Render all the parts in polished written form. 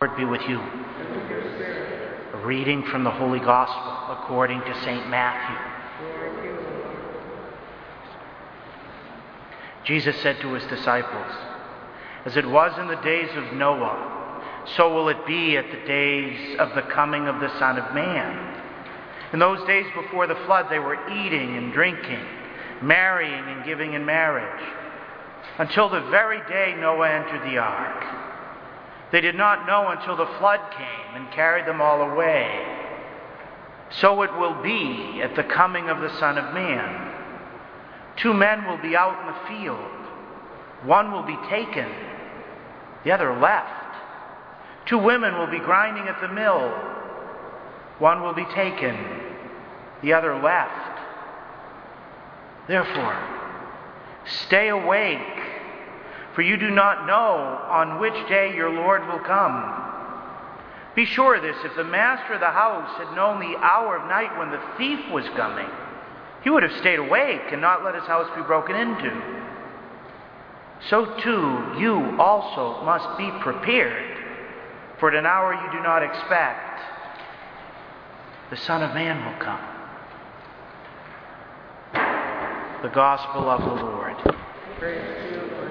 Lord be with you. A reading from the Holy Gospel according to St. Matthew. Jesus said to his disciples, "As it was in the days of Noah, so will it be at the days of the coming of the Son of Man. In those days before the flood, they were eating and drinking, marrying and giving in marriage, until the very day Noah entered the ark. They did not know until the flood came and carried them all away. So it will be at the coming of the Son of Man. 2 men will be out in the field. One will be taken, the other left. 2 women will be grinding at the mill. One will be taken, the other left. Therefore, stay awake, for you do not know on which day your Lord will come. Be sure of this, if the master of the house had known the hour of night when the thief was coming, he would have stayed awake and not let his house be broken into. So too, you also must be prepared, for at an hour you do not expect, the Son of Man will come." The Gospel of the Lord. Praise to you, Lord.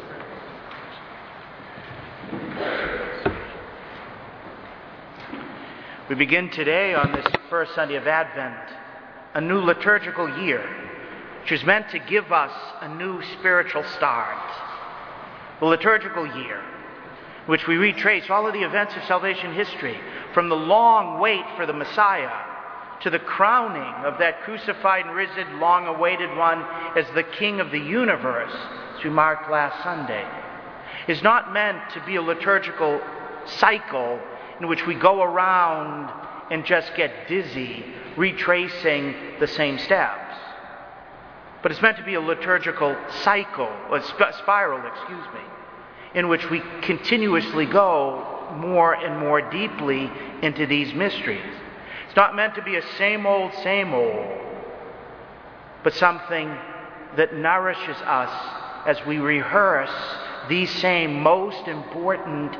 We begin today on this first Sunday of Advent, a new liturgical year, which is meant to give us a new spiritual start. The liturgical year, which we retrace all of the events of salvation history, from the long wait for the Messiah to the crowning of that crucified and risen, long-awaited one as the King of the universe, as we marked last Sunday, is not meant to be a liturgical cycle in which we go around and just get dizzy retracing the same steps. But it's meant to be a liturgical cycle, a spiral, in which we continuously go more and more deeply into these mysteries. It's not meant to be a same old, but something that nourishes us as we rehearse these same most important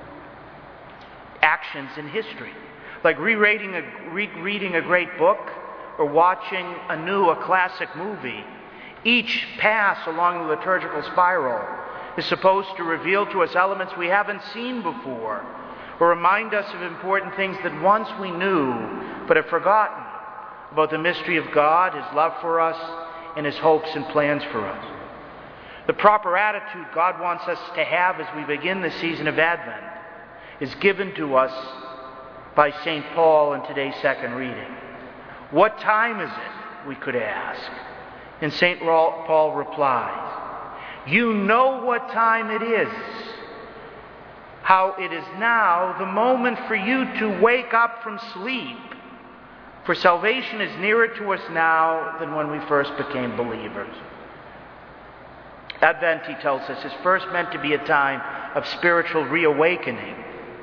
actions in history. Like rereading a great book or watching a classic movie. Each pass along the liturgical spiral is supposed to reveal to us elements we haven't seen before, or remind us of important things that once we knew but have forgotten about the mystery of God, His love for us, and His hopes and plans for us. The proper attitude God wants us to have as we begin the season of Advent is given to us by St. Paul in today's second reading. What time is it, we could ask? And St. Paul replies, "You know what time it is, how it is now the moment for you to wake up from sleep. For salvation is nearer to us now than when we first became believers." Advent, he tells us, is first meant to be a time of spiritual reawakening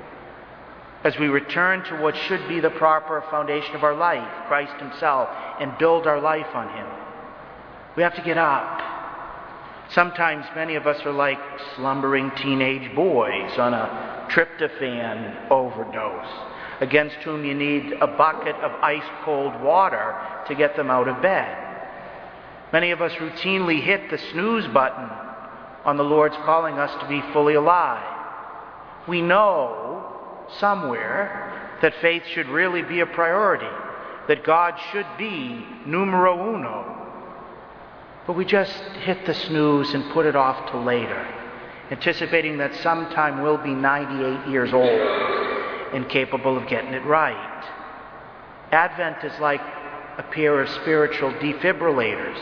as we return to what should be the proper foundation of our life, Christ Himself, and build our life on Him. We have to get up. Sometimes many of us are like slumbering teenage boys on a tryptophan overdose, against whom you need a bucket of ice-cold water to get them out of bed. Many of us routinely hit the snooze button on the Lord's calling us to be fully alive. We know somewhere that faith should really be a priority, that God should be numero uno. But we just hit the snooze and put it off till later, anticipating that sometime we'll be 98 years old and capable of getting it right. Advent is like a pair of spiritual defibrillators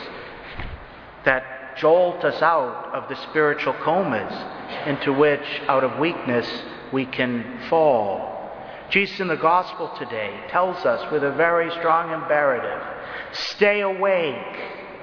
that jolt us out of the spiritual comas into which, out of weakness, we can fall. Jesus in the Gospel today tells us with a very strong imperative, stay awake.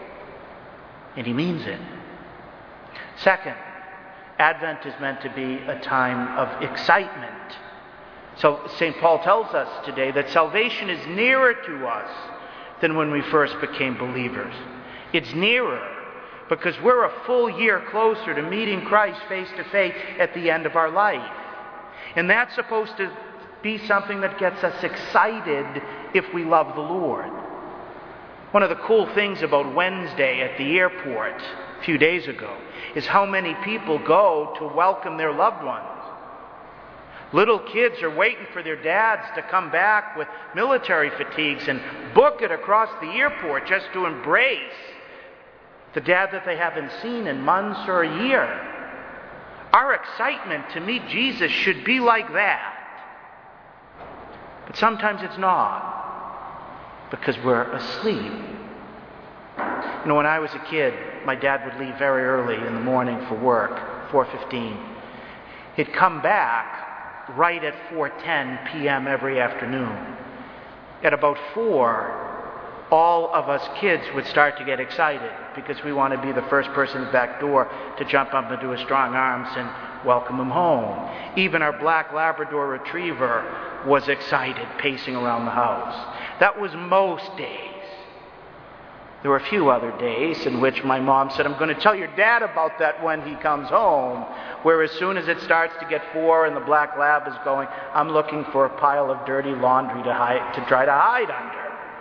And He means it. Second, Advent is meant to be a time of excitement. So St. Paul tells us today that salvation is nearer to us than when we first became believers. It's nearer because we're a full year closer to meeting Christ face to face at the end of our life. And that's supposed to be something that gets us excited if we love the Lord. One of the cool things about Wednesday at the airport a few days ago is how many people go to welcome their loved ones. Little kids are waiting for their dads to come back with military fatigues and book it across the airport just to embrace the dad that they haven't seen in months or a year. Our excitement to meet Jesus should be like that. But sometimes it's not, because we're asleep. You know, when I was a kid, my dad would leave very early in the morning for work, 4:15. He'd come back right at 4:10 p.m. every afternoon. At about 4, all of us kids would start to get excited because we want to be the first person at the back door to jump up into his strong arms and welcome him home. Even our black Labrador retriever was excited, pacing around the house. That was most days. There were a few other days in which my mom said, "I'm going to tell your dad about that when he comes home," where as soon as it starts to get 4 and the black lab is going, I'm looking for a pile of dirty laundry to try to hide under.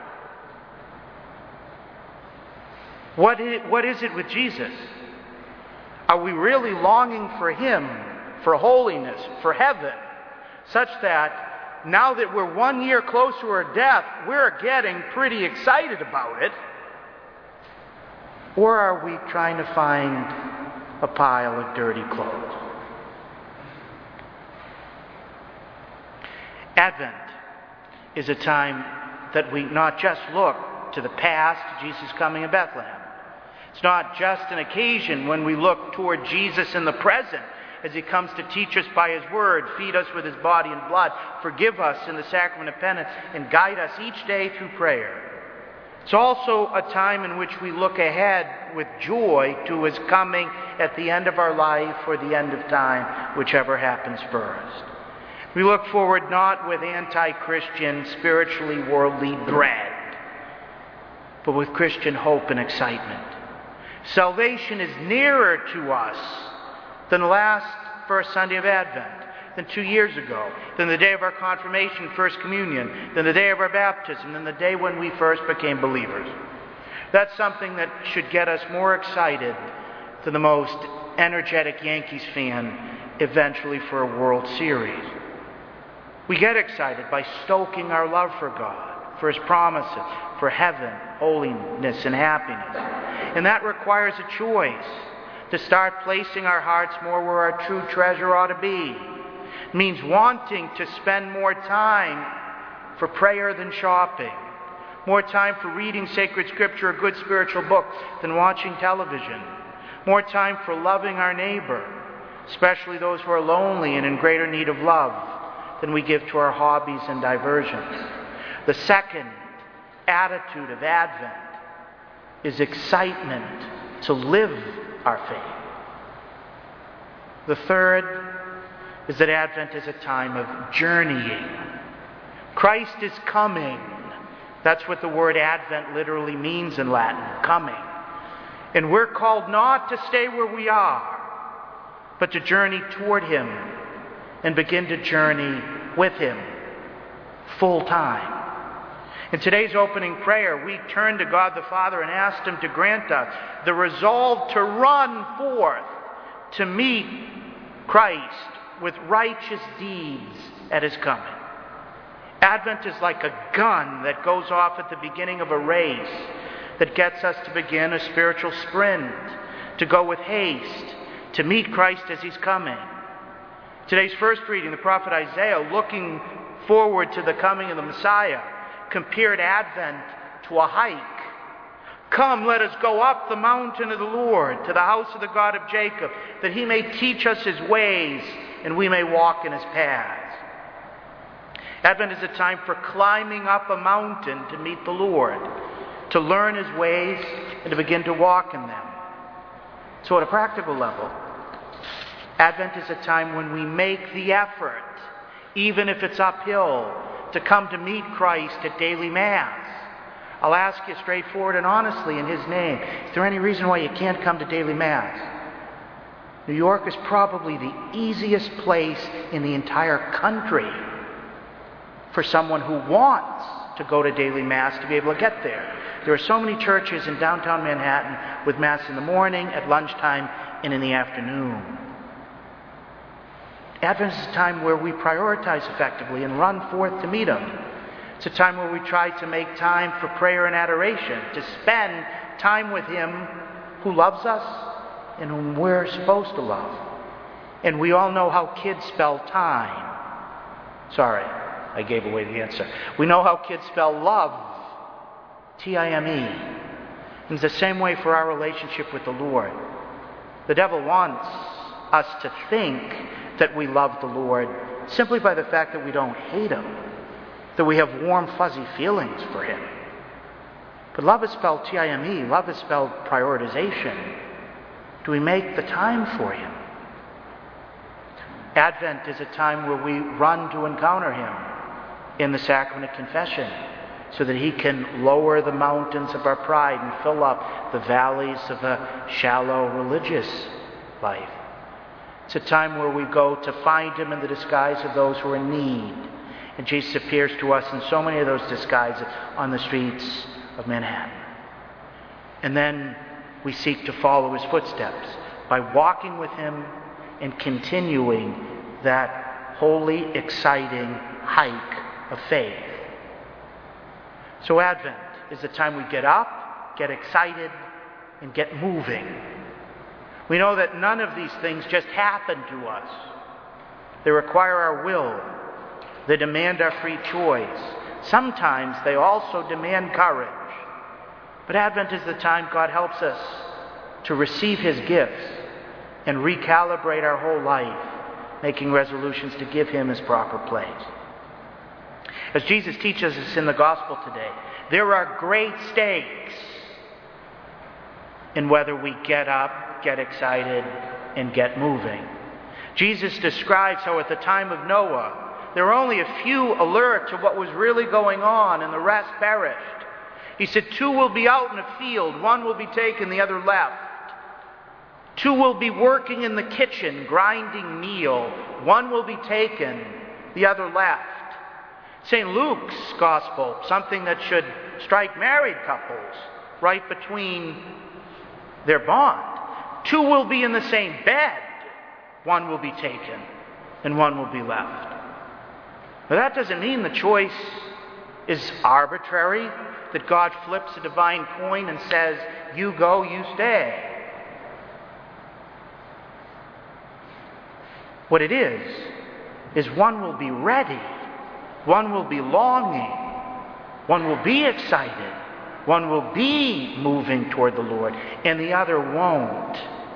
What is it with Jesus? Are we really longing for Him, for holiness, for heaven, such that now that we're 1 year closer to our death, we're getting pretty excited about it? Or are we trying to find a pile of dirty clothes? Advent is a time that we not just look to the past, Jesus coming in Bethlehem. It's not just an occasion when we look toward Jesus in the present as He comes to teach us by His Word, feed us with His body and blood, forgive us in the sacrament of penance, and guide us each day through prayer. It's also a time in which we look ahead with joy to His coming at the end of our life or the end of time, whichever happens first. We look forward not with anti-Christian, spiritually worldly dread, but with Christian hope and excitement. Salvation is nearer to us than last first Sunday of Advent, than 2 years ago, than the day of our confirmation, First Communion, than the day of our baptism, than the day when we first became believers. That's something that should get us more excited than the most energetic Yankees fan eventually for a World Series. We get excited by stoking our love for God, for His promises, for heaven, holiness, and happiness. And that requires a choice to start placing our hearts more where our true treasure ought to be. It means wanting to spend more time for prayer than shopping, more time for reading sacred scripture or good spiritual book than watching television, more time for loving our neighbor, especially those who are lonely and in greater need of love, than we give to our hobbies and diversions. The second attitude of Advent is excitement to live our faith. The third is that Advent is a time of journeying. Christ is coming. That's what the word Advent literally means in Latin, coming. And we're called not to stay where we are, but to journey toward Him and begin to journey with Him full time. In today's opening prayer, we turn to God the Father and ask Him to grant us the resolve to run forth to meet Christ with righteous deeds at His coming. Advent is like a gun that goes off at the beginning of a race that gets us to begin a spiritual sprint, to go with haste, to meet Christ as He's coming. Today's first reading, the prophet Isaiah, looking forward to the coming of the Messiah, compared Advent to a hike. Come, let us go up the mountain of the Lord, to the house of the God of Jacob, that He may teach us His ways, and we may walk in His paths. Advent is a time for climbing up a mountain to meet the Lord, to learn His ways, and to begin to walk in them. So at a practical level, Advent is a time when we make the effort, even if it's uphill, to come to meet Christ at daily Mass. I'll ask you straightforward and honestly in His name, is there any reason why you can't come to daily Mass? New York is probably the easiest place in the entire country for someone who wants to go to daily Mass to be able to get there. There are so many churches in downtown Manhattan with Mass in the morning, at lunchtime, and in the afternoon. Advent is a time where we prioritize effectively and run forth to meet Him. It's a time where we try to make time for prayer and adoration, to spend time with Him who loves us and whom we're supposed to love. And we all know how kids spell time. Sorry, I gave away the answer. We know how kids spell love, T-I-M-E. And it's the same way for our relationship with the Lord. The devil wants us to think that we love the Lord simply by the fact that we don't hate Him, that we have warm, fuzzy feelings for Him. But love is spelled T-I-M-E. Love is spelled prioritization. Do we make the time for Him? Advent is a time where we run to encounter Him in the sacrament of confession so that He can lower the mountains of our pride and fill up the valleys of a shallow religious life. It's a time where we go to find Him in the disguise of those who are in need. And Jesus appears to us in so many of those disguises on the streets of Manhattan. And then we seek to follow His footsteps by walking with Him and continuing that holy, exciting hike of faith. So Advent is the time we get up, get excited, and get moving. We know that none of these things just happen to us. They require our will. They demand our free choice. Sometimes they also demand courage. But Advent is the time God helps us to receive His gifts and recalibrate our whole life, making resolutions to give Him His proper place. As Jesus teaches us in the Gospel today, there are great stakes in whether we get up, get excited, and get moving. Jesus describes how at the time of Noah, there were only a few alert to what was really going on, and the rest perished. He said, 2 will be out in a field, 1 will be taken, the other left. 2 will be working in the kitchen, grinding meal, 1 will be taken, the other left. St. Luke's Gospel, something that should strike married couples right between their bond. 2 will be in the same bed, 1 will be taken, and 1 will be left. Now that doesn't mean the choice is arbitrary, that God flips a divine coin and says, you go, you stay. What it is 1 will be ready, 1 will be longing, 1 will be excited, 1 will be moving toward the Lord, and the other won't.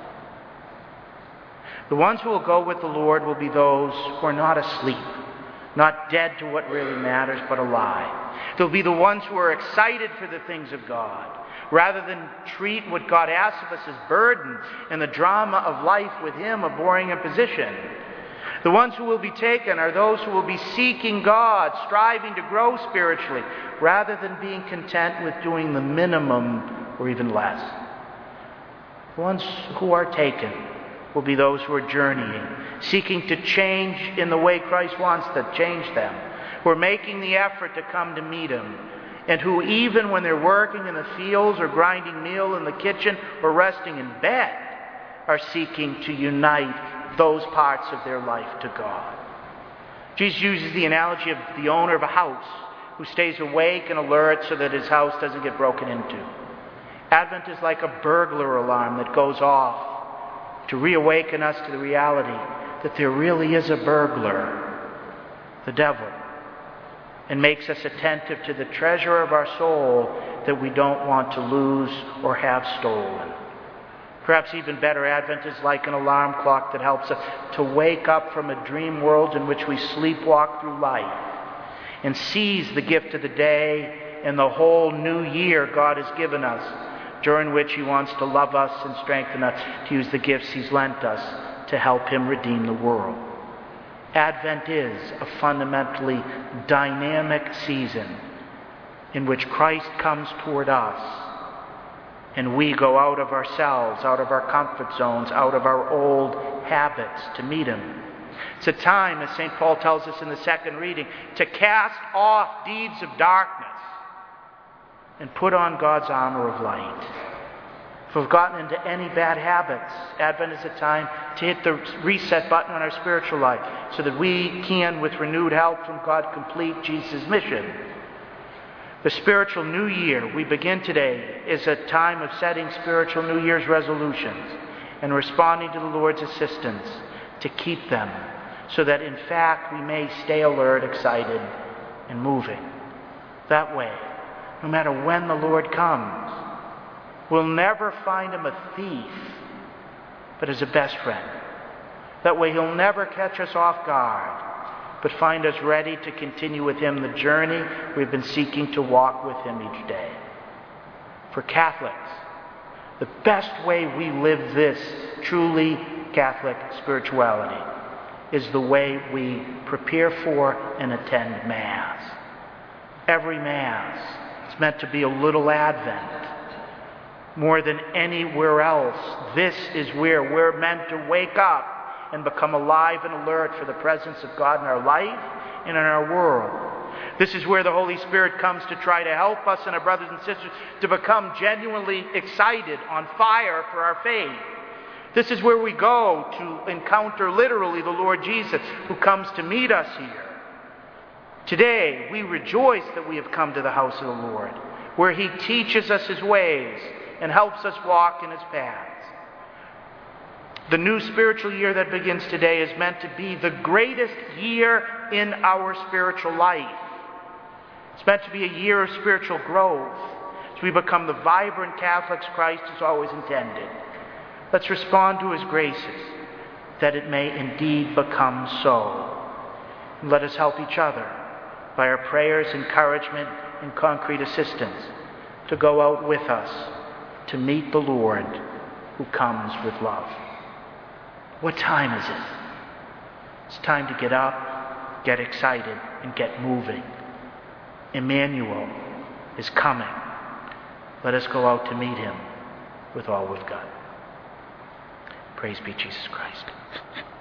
The ones who will go with the Lord will be those who are not asleep, not dead to what really matters, but alive. They'll be the ones who are excited for the things of God, rather than treat what God asks of us as burden and the drama of life with Him a boring imposition. The ones who will be taken are those who will be seeking God, striving to grow spiritually, rather than being content with doing the minimum or even less. The ones who are taken will be those who are journeying, seeking to change in the way Christ wants to change them, who are making the effort to come to meet Him, and who even when they're working in the fields or grinding meal in the kitchen or resting in bed, are seeking to unite those parts of their life to God. Jesus uses the analogy of the owner of a house who stays awake and alert so that his house doesn't get broken into. Advent is like a burglar alarm that goes off to reawaken us to the reality that there really is a burglar, the devil, and makes us attentive to the treasure of our soul that we don't want to lose or have stolen. Perhaps even better, Advent is like an alarm clock that helps us to wake up from a dream world in which we sleepwalk through life and seize the gift of the day and the whole new year God has given us, during which He wants to love us and strengthen us to use the gifts He's lent us to help Him redeem the world. Advent is a fundamentally dynamic season in which Christ comes toward us And we go out of ourselves, out of our comfort zones, out of our old habits to meet him. It's a time, as St. Paul tells us in the second reading, to cast off deeds of darkness and put on God's armor of light. If we've gotten into any bad habits, Advent is a time to hit the reset button on our spiritual life so that we can, with renewed help from God, complete Jesus' mission. The spiritual new year we begin today is a time of setting spiritual New Year's resolutions and responding to the Lord's assistance to keep them so that in fact we may stay alert, excited, and moving. That way, no matter when the Lord comes, we'll never find him a thief, but as a best friend. That way he'll never catch us off guard, but find us ready to continue with him the journey we've been seeking to walk with him each day. For Catholics, the best way we live this truly Catholic spirituality is the way we prepare for and attend Mass. Every Mass is meant to be a little Advent. More than anywhere else, this is where we're meant to wake up and become alive and alert for the presence of God in our life and in our world. This is where the Holy Spirit comes to try to help us and our brothers and sisters to become genuinely excited, on fire for our faith. This is where we go to encounter literally the Lord Jesus, who comes to meet us here. Today, we rejoice that we have come to the house of the Lord, where he teaches us his ways and helps us walk in his paths. The new spiritual year that begins today is meant to be the greatest year in our spiritual life. It's meant to be a year of spiritual growth as we become the vibrant Catholics Christ has always intended. Let's respond to his graces that it may indeed become so. And let us help each other by our prayers, encouragement, and concrete assistance to go out with us to meet the Lord who comes with love. What time is it? It's time to get up, get excited, and get moving. Emmanuel is coming. Let us go out to meet him with all we've got. Praise be Jesus Christ.